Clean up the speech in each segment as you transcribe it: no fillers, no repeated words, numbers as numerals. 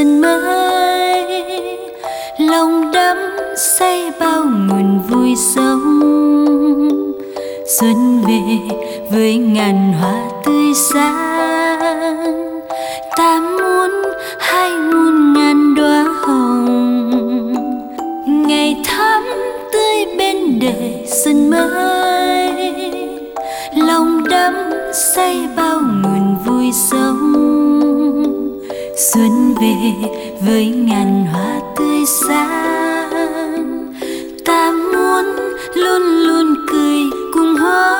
xuân mới, lòng đắm say bao nguồn vui sống. Xuân về với ngàn hoa tươi sáng, ta muốn hai muôn ngàn đóa hồng. Ngày thắm tươi bên đời xuân mới, lòng đắm say bao nguồn vui sống. Xuân về với ngàn hoa tươi sáng, ta muốn luôn luôn cười cùng hoa.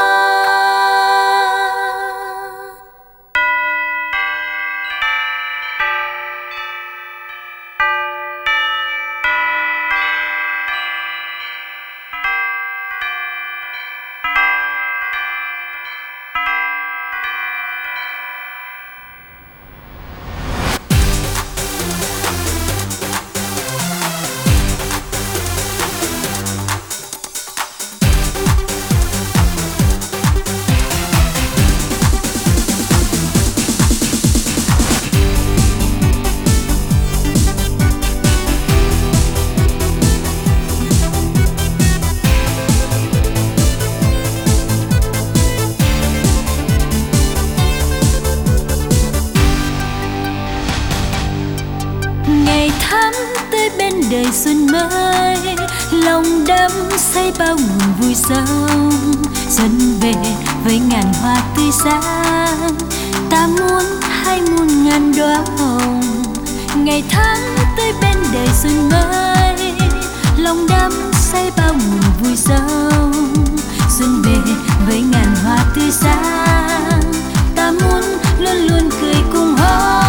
Ngày thắm tới bên đời xuân mới, lòng đắm say bao nguồn vui sống. Xuân về với ngàn hoa tươi sáng, ta muốn hai muôn ngàn đóa hồng. Ngày thắm tới bên đời xuân mới, lòng đắm say bao nguồn vui sống. Xuân về với ngàn hoa tươi sáng, ta muốn luôn luôn cười cùng hoa.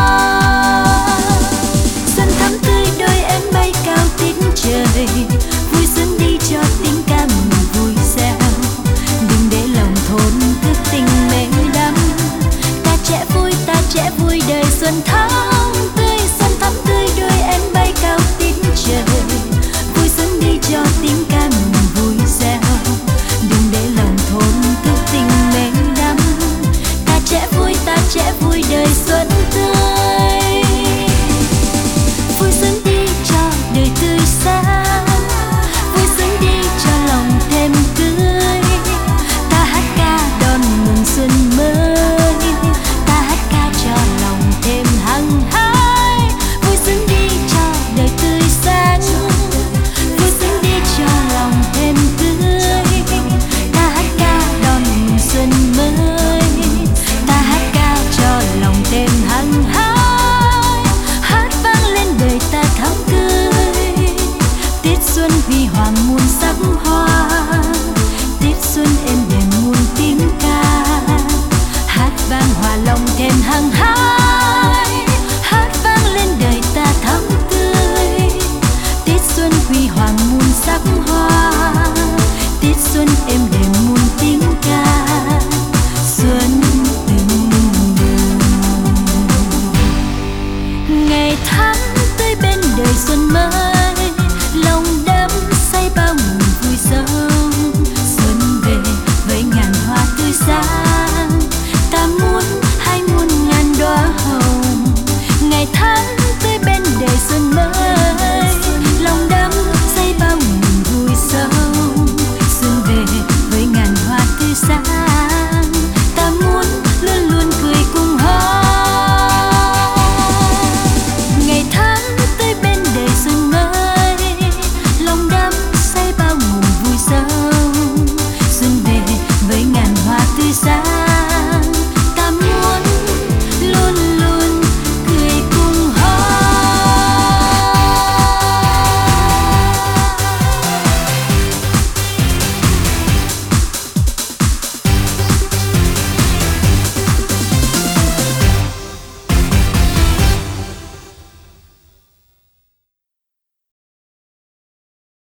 Trời vui xuân đi cho tiếng ca mừng vui reo, đừng để lòng thốn thức tình mê đắm. Ta trẻ vui đời xuân thắm tươi đôi em bay cao tít trời. Vui xuân đi cho tiếng ca mừng vui reo, đừng để lòng thốn thức tình mê đắm. Ta trẻ vui đời xuân